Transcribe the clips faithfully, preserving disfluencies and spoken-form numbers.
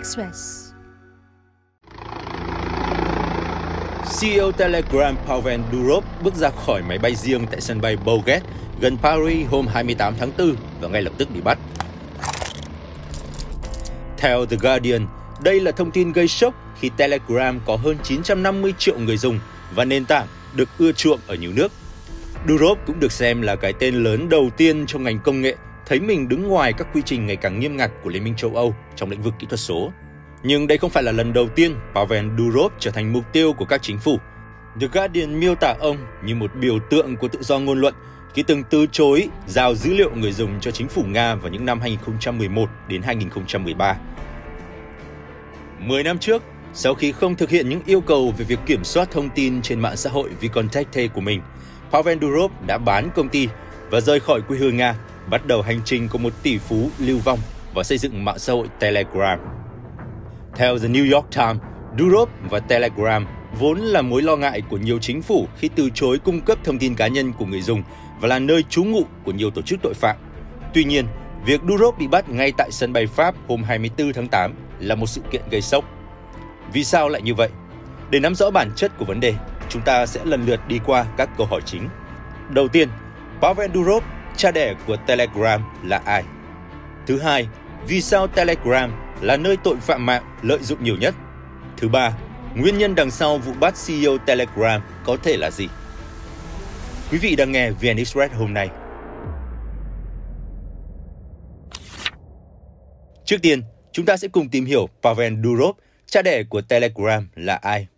Express. xê e ô Telegram Pavel Durov bước ra khỏi máy bay riêng tại sân bay Bourget gần Paris hôm hai mươi tám tháng tư và ngay lập tức bị bắt. Theo The Guardian, đây là thông tin gây sốc khi Telegram có hơn chín trăm năm mươi triệu người dùng và nền tảng được ưa chuộng ở nhiều nước. Durov cũng được xem là cái tên lớn đầu tiên trong ngành công nghệ thấy mình đứng ngoài các quy trình ngày càng nghiêm ngặt của Liên minh châu Âu trong lĩnh vực kỹ thuật số. Nhưng đây không phải là lần đầu tiên Pavel Durov trở thành mục tiêu của các chính phủ. The Guardian miêu tả ông như một biểu tượng của tự do ngôn luận khi từng từ chối giao dữ liệu người dùng cho chính phủ Nga vào những năm hai nghìn không trăm mười một đến hai nghìn không trăm mười ba. Mười năm trước, sau khi không thực hiện những yêu cầu về việc kiểm soát thông tin trên mạng xã hội VKontakte của mình, Pavel Durov đã bán công ty và rời khỏi quê hương Nga, bắt đầu hành trình của một tỷ phú lưu vong và xây dựng mạng xã hội Telegram. Theo The New York Times, Durov và Telegram vốn là mối lo ngại của nhiều chính phủ khi từ chối cung cấp thông tin cá nhân của người dùng và là nơi trú ngụ của nhiều tổ chức tội phạm. Tuy nhiên, việc Durov bị bắt ngay tại sân bay Pháp hôm hai mươi tư tháng tám là một sự kiện gây sốc. Vì sao lại như vậy? Để nắm rõ bản chất của vấn đề, chúng ta sẽ lần lượt đi qua các câu hỏi chính. Đầu tiên, Pavel Durov, cha đẻ của Telegram, là ai? Thứ hai, vì sao Telegram là nơi tội phạm mạng lợi dụng nhiều nhất? Thứ ba, nguyên nhân đằng sau vụ bắt xê e ô Telegram có thể là gì? Quý vị đang nghe vê en Express hôm nay. Trước tiên, chúng ta sẽ cùng tìm hiểu Pavel Durov, cha đẻ của Telegram, là ai.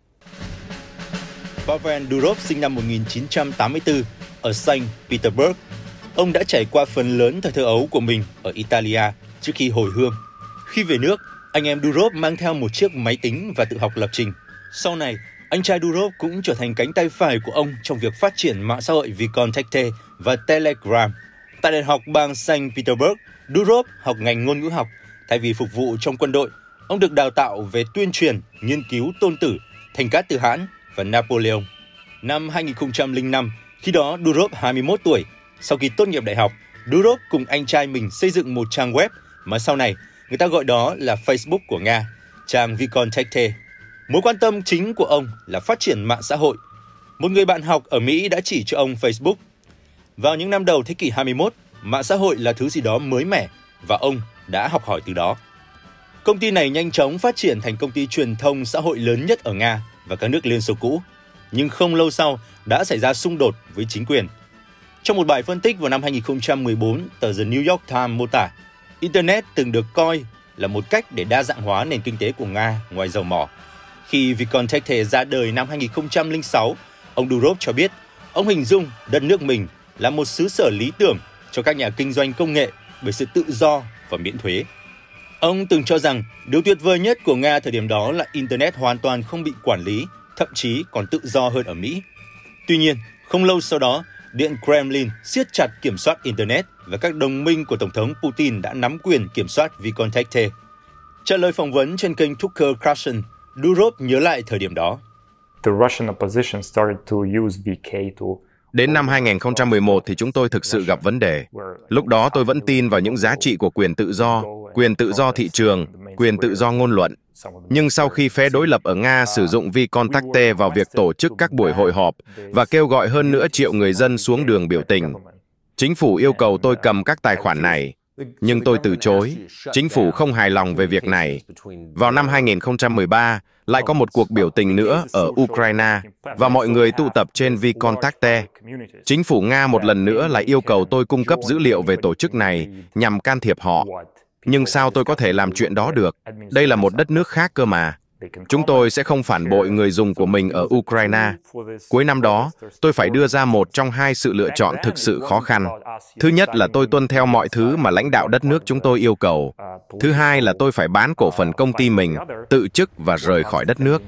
Pavel Durov sinh năm một nghìn chín trăm tám mươi tư ở Saint Petersburg. Ông đã trải qua phần lớn thời thơ ấu của mình ở Italia trước khi hồi hương. Khi về nước, anh em Durov mang theo một chiếc máy tính và tự học lập trình. Sau này, anh trai Durov cũng trở thành cánh tay phải của ông trong việc phát triển mạng xã hội VKontakte và Telegram. Tại Đại học bang Saint Petersburg, Durov học ngành ngôn ngữ học. Thay vì phục vụ trong quân đội, ông được đào tạo về tuyên truyền, nghiên cứu Tôn Tử, Thành Cát Từ Hãn và Napoleon. Năm hai nghìn không trăm lẻ năm, khi đó Durov hai mươi mốt tuổi. Sau khi tốt nghiệp đại học, Durov cùng anh trai mình xây dựng một trang web mà sau này người ta gọi đó là Facebook của Nga, trang VKontakte. Mối quan tâm chính của ông là phát triển mạng xã hội. Một người bạn học ở Mỹ đã chỉ cho ông Facebook. Vào những năm đầu thế kỷ hai mươi mốt, mạng xã hội là thứ gì đó mới mẻ và ông đã học hỏi từ đó. Công ty này nhanh chóng phát triển thành công ty truyền thông xã hội lớn nhất ở Nga và các nước Liên Xô cũ. Nhưng không lâu sau đã xảy ra xung đột với chính quyền. Trong một bài phân tích vào năm hai nghìn không trăm mười bốn, tờ The New York Times mô tả, Internet từng được coi là một cách để đa dạng hóa nền kinh tế của Nga ngoài dầu mỏ. Khi VKontakte ra đời năm hai nghìn không trăm lẻ sáu, ông Durov cho biết ông hình dung đất nước mình là một xứ sở lý tưởng cho các nhà kinh doanh công nghệ bởi sự tự do và miễn thuế. Ông từng cho rằng điều tuyệt vời nhất của Nga thời điểm đó là Internet hoàn toàn không bị quản lý, thậm chí còn tự do hơn ở Mỹ. Tuy nhiên, không lâu sau đó, Điện Kremlin siết chặt kiểm soát Internet và các đồng minh của Tổng thống Putin đã nắm quyền kiểm soát VKontakte. Trả lời phỏng vấn trên kênh Tucker Carlson, Durov nhớ lại thời điểm đó. The Russian opposition started to use vê ca to Đến năm hai nghìn không trăm mười một thì chúng tôi thực sự gặp vấn đề. Lúc đó tôi vẫn tin vào những giá trị của quyền tự do, quyền tự do thị trường, quyền tự do ngôn luận. Nhưng sau khi phe đối lập ở Nga sử dụng VKontakte vào việc tổ chức các buổi hội họp và kêu gọi hơn nửa triệu người dân xuống đường biểu tình, chính phủ yêu cầu tôi cầm các tài khoản này. Nhưng tôi từ chối. Chính phủ không hài lòng về việc này. Vào năm hai nghìn không trăm mười ba, lại có một cuộc biểu tình nữa ở Ukraine và mọi người tụ tập trên VKontakte. Chính phủ Nga một lần nữa lại yêu cầu tôi cung cấp dữ liệu về tổ chức này nhằm can thiệp họ. Nhưng sao tôi có thể làm chuyện đó được? Đây là một đất nước khác cơ mà. Chúng tôi sẽ không phản bội người dùng của mình ở Ukraine. Cuối năm đó, tôi phải đưa ra một trong hai sự lựa chọn thực sự khó khăn. Thứ nhất là tôi tuân theo mọi thứ mà lãnh đạo đất nước chúng tôi yêu cầu. Thứ hai là tôi phải bán cổ phần công ty mình, tự chức và rời khỏi đất nước.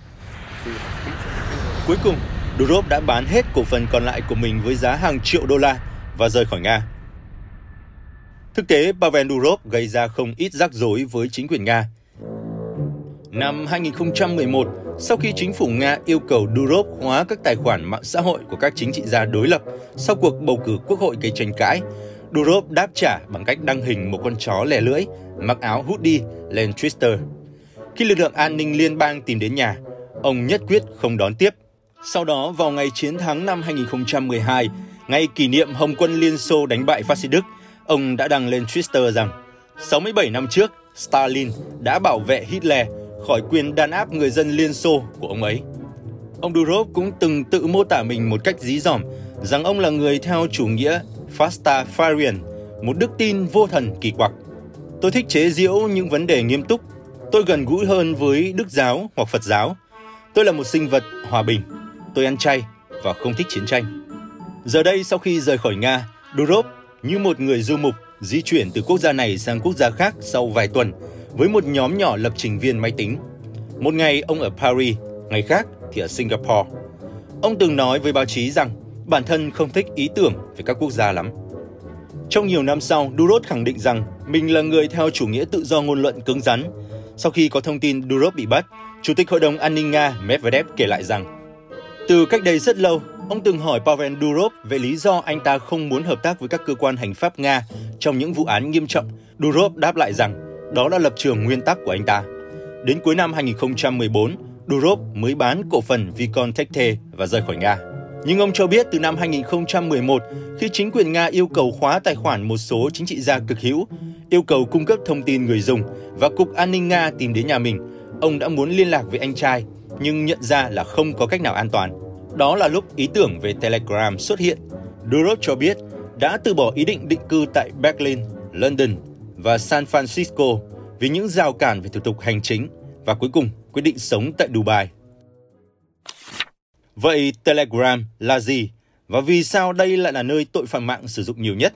Cuối cùng, Durov đã bán hết cổ phần còn lại của mình với giá hàng triệu đô la và rời khỏi Nga. Thực tế, Pavel Durov gây ra không ít rắc rối với chính quyền Nga. Năm hai nghìn không trăm mười một, sau khi chính phủ Nga yêu cầu Durov khóa các tài khoản mạng xã hội của các chính trị gia đối lập sau cuộc bầu cử quốc hội gây tranh cãi, Durov đáp trả bằng cách đăng hình một con chó lè lưỡi, mặc áo hoodie lên Twitter. Khi lực lượng an ninh liên bang tìm đến nhà, ông nhất quyết không đón tiếp. Sau đó, vào ngày chiến thắng năm hai nghìn không trăm mười hai, ngày kỷ niệm Hồng quân Liên Xô đánh bại phát xít Đức, ông đã đăng lên Twitter rằng sáu mươi bảy năm trước, Stalin đã bảo vệ Hitler khỏi quyền đàn áp người dân Liên Xô của ông ấy. Ông Durov cũng từng tự mô tả mình một cách dí dỏm rằng ông là người theo chủ nghĩa Pastafarian, một đức tin vô thần kỳ quặc. Tôi thích chế giễu những vấn đề nghiêm túc. Tôi gần gũi hơn với Đức giáo hoặc Phật giáo. Tôi là một sinh vật hòa bình. Tôi ăn chay và không thích chiến tranh. Giờ đây, sau khi rời khỏi Nga, Durov như một người du mục di chuyển từ quốc gia này sang quốc gia khác sau vài tuần với một nhóm nhỏ lập trình viên máy tính. Một ngày ông ở Paris, ngày khác thì ở Singapore. Ông từng nói với báo chí rằng bản thân không thích ý tưởng về các quốc gia lắm. Trong nhiều năm sau, Durov khẳng định rằng mình là người theo chủ nghĩa tự do ngôn luận cứng rắn. Sau khi có thông tin Durov bị bắt, Chủ tịch Hội đồng An ninh Nga Medvedev kể lại rằng từ cách đây rất lâu, ông từng hỏi Pavel Durov về lý do anh ta không muốn hợp tác với các cơ quan hành pháp Nga trong những vụ án nghiêm trọng. Durov đáp lại rằng đó là lập trường nguyên tắc của anh ta. Đến cuối năm hai nghìn không trăm mười bốn, Durov mới bán cổ phần Vkontakte và rời khỏi Nga. Nhưng ông cho biết từ năm hai nghìn không trăm mười một, khi chính quyền Nga yêu cầu khóa tài khoản một số chính trị gia cực hữu, yêu cầu cung cấp thông tin người dùng và Cục An ninh Nga tìm đến nhà mình, ông đã muốn liên lạc với anh trai, nhưng nhận ra là không có cách nào an toàn. Đó là lúc ý tưởng về Telegram xuất hiện. Durov cho biết đã từ bỏ ý định định cư tại Berlin, London và San Francisco vì những rào cản về thủ tục hành chính và cuối cùng quyết định sống tại Dubai. Vậy Telegram là gì? Và vì sao đây lại là nơi tội phạm mạng sử dụng nhiều nhất?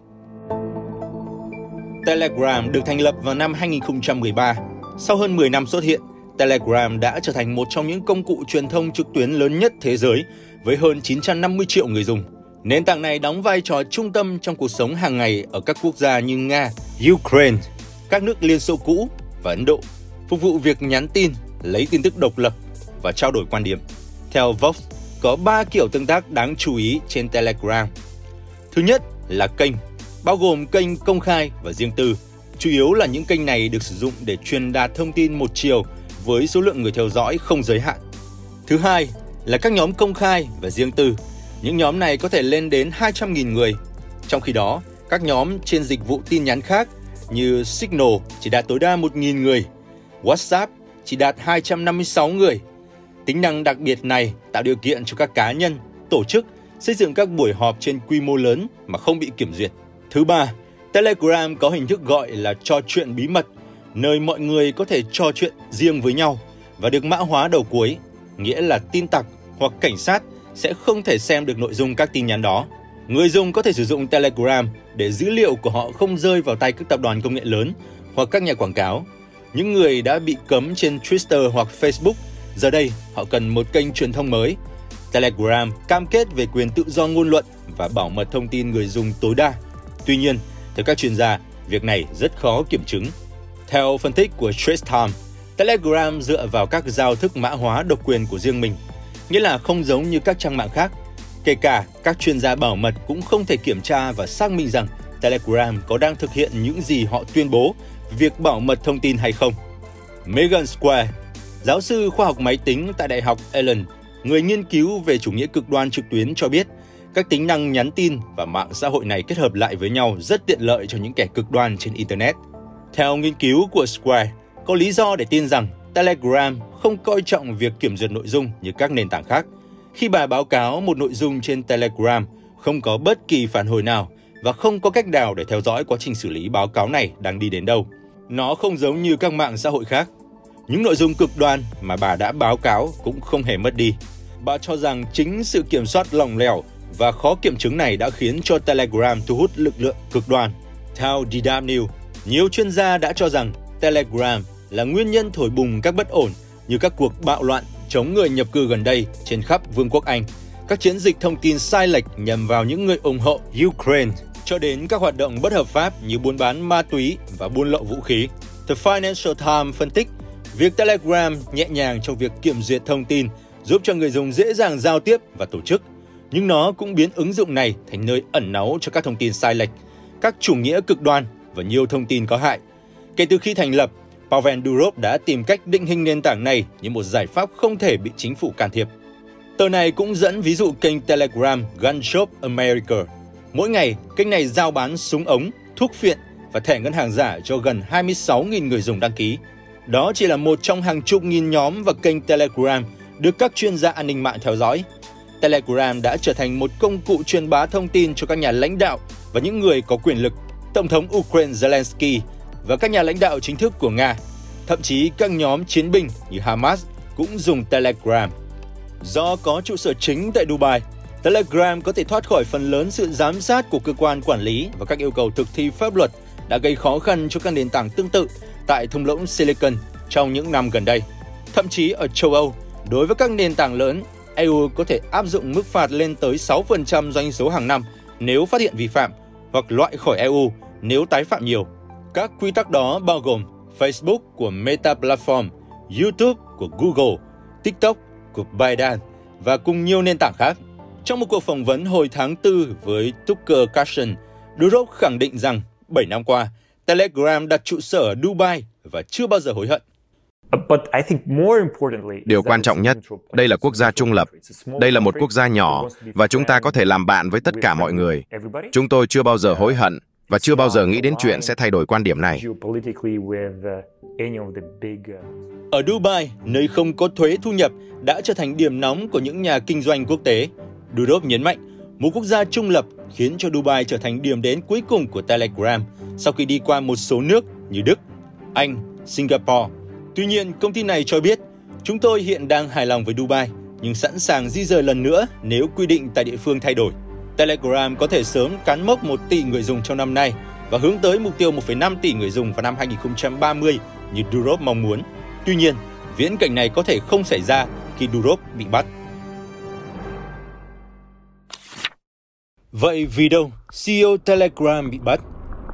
Telegram được thành lập vào năm hai nghìn không trăm mười ba. Sau hơn mười năm xuất hiện, Telegram đã trở thành một trong những công cụ truyền thông trực tuyến lớn nhất thế giới với hơn chín trăm năm mươi triệu người dùng. Nền tảng này đóng vai trò trung tâm trong cuộc sống hàng ngày ở các quốc gia như Nga, Ukraine, các nước Liên Xô cũ và Ấn Độ, phục vụ việc nhắn tin, lấy tin tức độc lập và trao đổi quan điểm. Theo Vox, có ba kiểu tương tác đáng chú ý trên Telegram. Thứ nhất là kênh, bao gồm kênh công khai và riêng tư. Chủ yếu là những kênh này được sử dụng để truyền đạt thông tin một chiều với số lượng người theo dõi không giới hạn. Thứ hai là các nhóm công khai và riêng tư. Những nhóm này có thể lên đến hai trăm nghìn người. Trong khi đó, các nhóm trên dịch vụ tin nhắn khác như Signal chỉ đạt tối đa một nghìn người, WhatsApp chỉ đạt hai trăm năm mươi sáu người. Tính năng đặc biệt này tạo điều kiện cho các cá nhân, tổ chức xây dựng các buổi họp trên quy mô lớn mà không bị kiểm duyệt. Thứ ba, Telegram có hình thức gọi là trò chuyện bí mật, nơi mọi người có thể trò chuyện riêng với nhau và được mã hóa đầu cuối, nghĩa là tin tặc hoặc cảnh sát sẽ không thể xem được nội dung các tin nhắn đó. Người dùng có thể sử dụng Telegram để dữ liệu của họ không rơi vào tay các tập đoàn công nghệ lớn hoặc các nhà quảng cáo. Những người đã bị cấm trên Twitter hoặc Facebook, giờ đây họ cần một kênh truyền thông mới. Telegram cam kết về quyền tự do ngôn luận và bảo mật thông tin người dùng tối đa. Tuy nhiên, theo các chuyên gia, việc này rất khó kiểm chứng. Theo phân tích của Straits Times, Telegram dựa vào các giao thức mã hóa độc quyền của riêng mình, nghĩa là không giống như các trang mạng khác. Kể cả các chuyên gia bảo mật cũng không thể kiểm tra và xác minh rằng Telegram có đang thực hiện những gì họ tuyên bố về việc bảo mật thông tin hay không. Megan Square, giáo sư khoa học máy tính tại Đại học Allen, người nghiên cứu về chủ nghĩa cực đoan trực tuyến cho biết, các tính năng nhắn tin và mạng xã hội này kết hợp lại với nhau rất tiện lợi cho những kẻ cực đoan trên Internet. Theo nghiên cứu của Square, có lý do để tin rằng Telegram không coi trọng việc kiểm duyệt nội dung như các nền tảng khác. Khi bà báo cáo một nội dung trên Telegram, không có bất kỳ phản hồi nào và không có cách nào để theo dõi quá trình xử lý báo cáo này đang đi đến đâu. Nó không giống như các mạng xã hội khác. Những nội dung cực đoan mà bà đã báo cáo cũng không hề mất đi. Bà cho rằng chính sự kiểm soát lỏng lẻo và khó kiểm chứng này đã khiến cho Telegram thu hút lực lượng cực đoan. Theo đê vê, nhiều chuyên gia đã cho rằng Telegram là nguyên nhân thổi bùng các bất ổn như các cuộc bạo loạn chống người nhập cư gần đây trên khắp Vương quốc Anh, các chiến dịch thông tin sai lệch nhằm vào những người ủng hộ Ukraine, cho đến các hoạt động bất hợp pháp như buôn bán ma túy và buôn lậu vũ khí. The Financial Times phân tích, việc Telegram nhẹ nhàng trong việc kiểm duyệt thông tin giúp cho người dùng dễ dàng giao tiếp và tổ chức, nhưng nó cũng biến ứng dụng này thành nơi ẩn náu cho các thông tin sai lệch, các chủ nghĩa cực đoan và nhiều thông tin có hại. Kể từ khi thành lập, Pavel Durov đã tìm cách định hình nền tảng này như một giải pháp không thể bị chính phủ can thiệp. Tờ này cũng dẫn ví dụ kênh Telegram Gun Shop America. Mỗi ngày, kênh này giao bán súng ống, thuốc phiện và thẻ ngân hàng giả cho gần hai mươi sáu nghìn người dùng đăng ký. Đó chỉ là một trong hàng chục nghìn nhóm và kênh Telegram được các chuyên gia an ninh mạng theo dõi. Telegram đã trở thành một công cụ truyền bá thông tin cho các nhà lãnh đạo và những người có quyền lực, Tổng thống Ukraine Zelensky và các nhà lãnh đạo chính thức của Nga. Thậm chí các nhóm chiến binh như Hamas cũng dùng Telegram. Do có trụ sở chính tại Dubai, Telegram có thể thoát khỏi phần lớn sự giám sát của cơ quan quản lý và các yêu cầu thực thi pháp luật đã gây khó khăn cho các nền tảng tương tự tại thung lũng Silicon trong những năm gần đây. Thậm chí ở châu Âu, đối với các nền tảng lớn, e u có thể áp dụng mức phạt lên tới sáu phần trăm doanh số hàng năm nếu phát hiện vi phạm, hoặc loại khỏi e u nếu tái phạm nhiều. Các quy tắc đó bao gồm Facebook của Meta Platform, YouTube của Google, TikTok của ByteDance và cùng nhiều nền tảng khác. Trong một cuộc phỏng vấn hồi tháng tư với Tucker Carlson, Durov khẳng định rằng bảy năm qua, Telegram đặt trụ sở ở Dubai và chưa bao giờ hối hận. Điều quan trọng nhất, đây là quốc gia trung lập. Đây là một quốc gia nhỏ và chúng ta có thể làm bạn với tất cả mọi người. Chúng tôi chưa bao giờ hối hận và chưa bao giờ nghĩ đến chuyện sẽ thay đổi quan điểm này. Ở Dubai, nơi không có thuế thu nhập, đã trở thành điểm nóng của những nhà kinh doanh quốc tế. Durov nhấn mạnh, một quốc gia trung lập khiến cho Dubai trở thành điểm đến cuối cùng của Telegram sau khi đi qua một số nước như Đức, Anh, Singapore. Tuy nhiên, công ty này cho biết, chúng tôi hiện đang hài lòng với Dubai, nhưng sẵn sàng di rời lần nữa nếu quy định tại địa phương thay đổi. Telegram có thể sớm cán mốc một tỷ người dùng trong năm nay và hướng tới mục tiêu một phẩy năm tỷ người dùng vào năm hai nghìn không trăm ba mươi như Durov mong muốn. Tuy nhiên, viễn cảnh này có thể không xảy ra khi Durov bị bắt. Vậy vì đâu xê e ô Telegram bị bắt?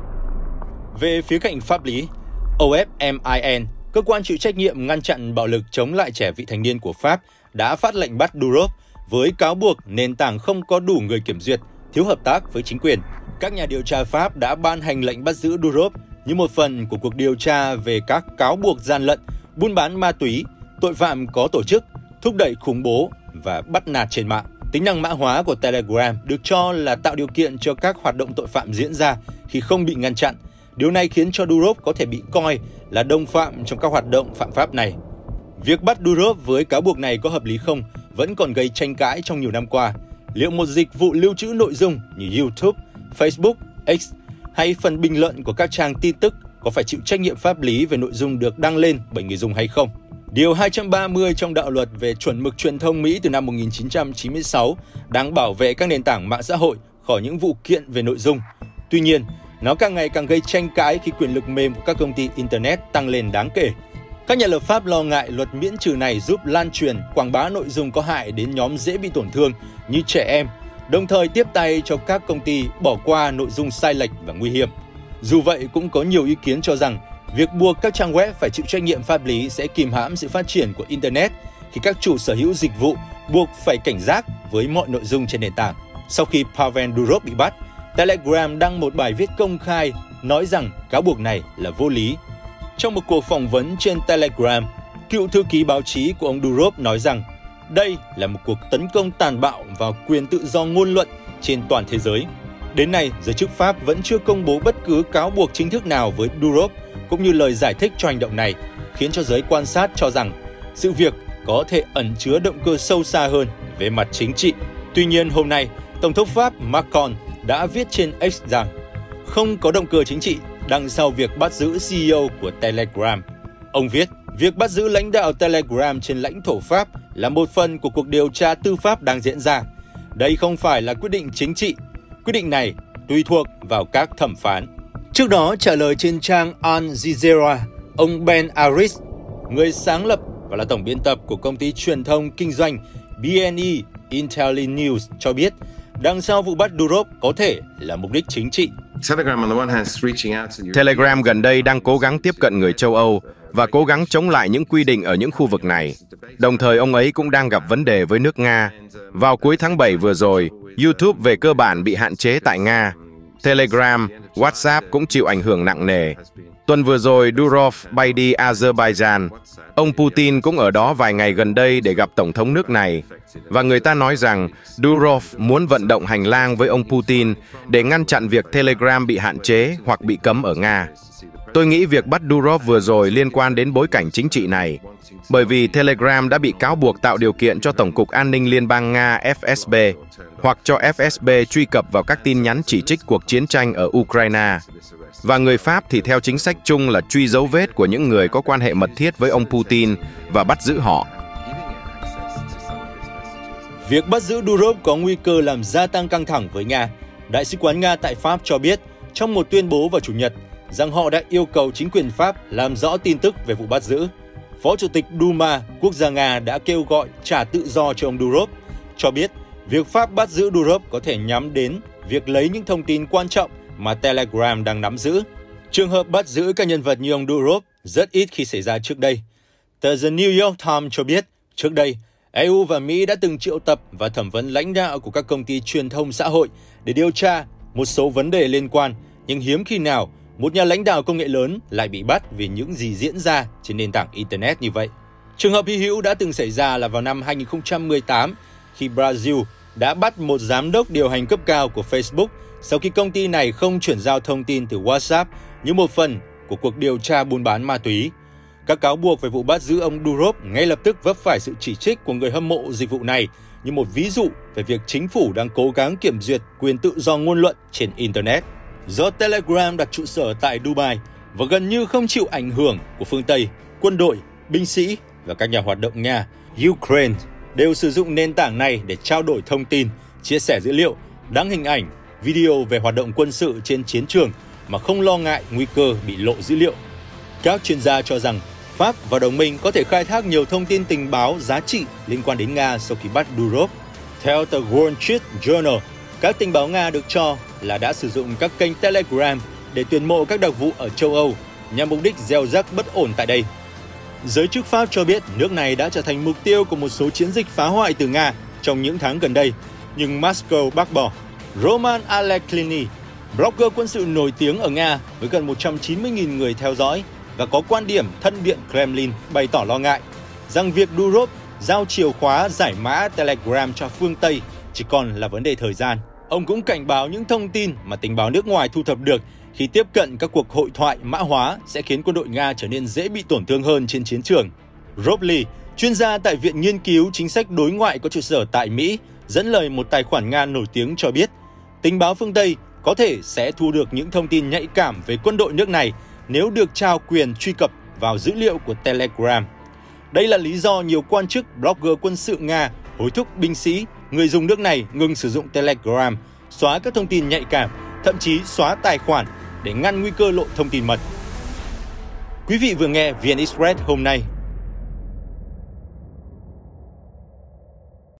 Về phía cạnh pháp lý, o ép em i en, cơ quan chịu trách nhiệm ngăn chặn bạo lực chống lại trẻ vị thành niên của Pháp, đã phát lệnh bắt Durov với cáo buộc nền tảng không có đủ người kiểm duyệt, thiếu hợp tác với chính quyền. Các nhà điều tra Pháp đã ban hành lệnh bắt giữ Durov như một phần của cuộc điều tra về các cáo buộc gian lận, buôn bán ma túy, tội phạm có tổ chức, thúc đẩy khủng bố và bắt nạt trên mạng. Tính năng mã hóa của Telegram được cho là tạo điều kiện cho các hoạt động tội phạm diễn ra khi không bị ngăn chặn. Điều này khiến cho Durov có thể bị coi là đồng phạm trong các hoạt động phạm pháp này. Việc bắt Durov với cáo buộc này có hợp lý không vẫn còn gây tranh cãi trong nhiều năm qua. Liệu một dịch vụ lưu trữ nội dung như YouTube, Facebook, X hay phần bình luận của các trang tin tức có phải chịu trách nhiệm pháp lý về nội dung được đăng lên bởi người dùng hay không? Điều hai trăm ba mươi trong đạo luật về chuẩn mực truyền thông Mỹ từ năm một nghìn chín trăm chín mươi sáu đang bảo vệ các nền tảng mạng xã hội khỏi những vụ kiện về nội dung. Tuy nhiên, nó càng ngày càng gây tranh cãi khi quyền lực mềm của các công ty Internet tăng lên đáng kể. Các nhà lập pháp lo ngại luật miễn trừ này giúp lan truyền, quảng bá nội dung có hại đến nhóm dễ bị tổn thương như trẻ em, đồng thời tiếp tay cho các công ty bỏ qua nội dung sai lệch và nguy hiểm. Dù vậy, cũng có nhiều ý kiến cho rằng việc buộc các trang web phải chịu trách nhiệm pháp lý sẽ kìm hãm sự phát triển của Internet khi các chủ sở hữu dịch vụ buộc phải cảnh giác với mọi nội dung trên nền tảng. Sau khi Pavel Durov bị bắt, Telegram đăng một bài viết công khai nói rằng cáo buộc này là vô lý. Trong một cuộc phỏng vấn trên Telegram, cựu thư ký báo chí của ông Durov nói rằng đây là một cuộc tấn công tàn bạo vào quyền tự do ngôn luận trên toàn thế giới. Đến nay, giới chức Pháp vẫn chưa công bố bất cứ cáo buộc chính thức nào với Durov cũng như lời giải thích cho hành động này, khiến cho giới quan sát cho rằng sự việc có thể ẩn chứa động cơ sâu xa hơn về mặt chính trị. Tuy nhiên, hôm nay, Tổng thống Pháp Macron đã viết trên X rằng không có động cơ chính trị đằng sau việc bắt giữ xê e ô của Telegram. Ông viết, việc bắt giữ lãnh đạo Telegram trên lãnh thổ Pháp là một phần của cuộc điều tra tư pháp đang diễn ra. Đây không phải là quyết định chính trị. Quyết định này tùy thuộc vào các thẩm phán. Trước đó, trả lời trên trang Al Jazeera, ông Ben Aris, người sáng lập và là tổng biên tập của công ty truyền thông kinh doanh bê en e Intellinews cho biết, đằng sau vụ bắt Durov có thể là mục đích chính trị. Telegram gần đây đang cố gắng tiếp cận người châu Âu và cố gắng chống lại những quy định ở những khu vực này. Đồng thời, ông ấy cũng đang gặp vấn đề với nước Nga. Vào cuối tháng bảy vừa rồi, YouTube về cơ bản bị hạn chế tại Nga. Telegram, WhatsApp cũng chịu ảnh hưởng nặng nề. Tuần vừa rồi, Durov bay đi Azerbaijan. Ông Putin cũng ở đó vài ngày gần đây để gặp Tổng thống nước này. Và người ta nói rằng Durov muốn vận động hành lang với ông Putin để ngăn chặn việc Telegram bị hạn chế hoặc bị cấm ở Nga. Tôi nghĩ việc bắt Durov vừa rồi liên quan đến bối cảnh chính trị này, bởi vì Telegram đã bị cáo buộc tạo điều kiện cho Tổng cục An ninh Liên bang Nga F S B hoặc cho F S B truy cập vào các tin nhắn chỉ trích cuộc chiến tranh ở Ukraine. Và người Pháp thì theo chính sách chung là truy dấu vết của những người có quan hệ mật thiết với ông Putin và bắt giữ họ. Việc bắt giữ Durov có nguy cơ làm gia tăng căng thẳng với Nga. Đại sứ quán Nga tại Pháp cho biết trong một tuyên bố vào Chủ nhật rằng họ đã yêu cầu chính quyền Pháp làm rõ tin tức về vụ bắt giữ. Phó Chủ tịch Duma Quốc gia Nga đã kêu gọi trả tự do cho ông Durov, cho biết việc Pháp bắt giữ Durov có thể nhắm đến việc lấy những thông tin quan trọng mà Telegram đang nắm giữ. Trường hợp bắt giữ các nhân vật như ông Durov rất ít khi xảy ra trước đây. Tờ The New York Times cho biết trước đây, E U và Mỹ đã từng triệu tập và thẩm vấn lãnh đạo của các công ty truyền thông xã hội để điều tra một số vấn đề liên quan, nhưng hiếm khi nào một nhà lãnh đạo công nghệ lớn lại bị bắt vì những gì diễn ra trên nền tảng Internet như vậy. Trường hợp hy hữu đã từng xảy ra là vào năm hai nghìn không trăm mười tám, khi Brazil đã bắt một giám đốc điều hành cấp cao của Facebook sau khi công ty này không chuyển giao thông tin từ WhatsApp như một phần của cuộc điều tra buôn bán ma túy. Các cáo buộc về vụ bắt giữ ông Durov ngay lập tức vấp phải sự chỉ trích của người hâm mộ dịch vụ này như một ví dụ về việc chính phủ đang cố gắng kiểm duyệt quyền tự do ngôn luận trên Internet. Do Telegram đặt trụ sở tại Dubai và gần như không chịu ảnh hưởng của phương Tây, quân đội, binh sĩ và các nhà hoạt động Nga, Ukraine đều sử dụng nền tảng này để trao đổi thông tin, chia sẻ dữ liệu, đăng hình ảnh, video về hoạt động quân sự trên chiến trường mà không lo ngại nguy cơ bị lộ dữ liệu. Các chuyên gia cho rằng Pháp và đồng minh có thể khai thác nhiều thông tin tình báo giá trị liên quan đến Nga sau khi bắt Durov. Theo tờ Wall Street Journal, các tình báo Nga được cho là đã sử dụng các kênh Telegram để tuyển mộ các đặc vụ ở châu Âu nhằm mục đích gieo rắc bất ổn tại đây. Giới chức Pháp cho biết nước này đã trở thành mục tiêu của một số chiến dịch phá hoại từ Nga trong những tháng gần đây, nhưng Moscow bác bỏ. Roman Alekhine, blogger quân sự nổi tiếng ở Nga với gần một trăm chín mươi nghìn người theo dõi và có quan điểm thân Điện Kremlin, bày tỏ lo ngại rằng việc Durov giao chìa khóa giải mã Telegram cho phương Tây chỉ còn là vấn đề thời gian. Ông cũng cảnh báo những thông tin mà tình báo nước ngoài thu thập được khi tiếp cận các cuộc hội thoại mã hóa sẽ khiến quân đội Nga trở nên dễ bị tổn thương hơn trên chiến trường. Rob Lee, chuyên gia tại Viện Nghiên cứu Chính sách Đối ngoại có trụ sở tại Mỹ, dẫn lời một tài khoản Nga nổi tiếng cho biết, tình báo phương Tây có thể sẽ thu được những thông tin nhạy cảm về quân đội nước này nếu được trao quyền truy cập vào dữ liệu của Telegram. Đây là lý do nhiều quan chức blogger quân sự Nga hối thúc binh sĩ, người dùng nước này ngừng sử dụng Telegram, xóa các thông tin nhạy cảm, thậm chí xóa tài khoản để ngăn nguy cơ lộ thông tin mật. Quý vị vừa nghe vê en Express hôm nay.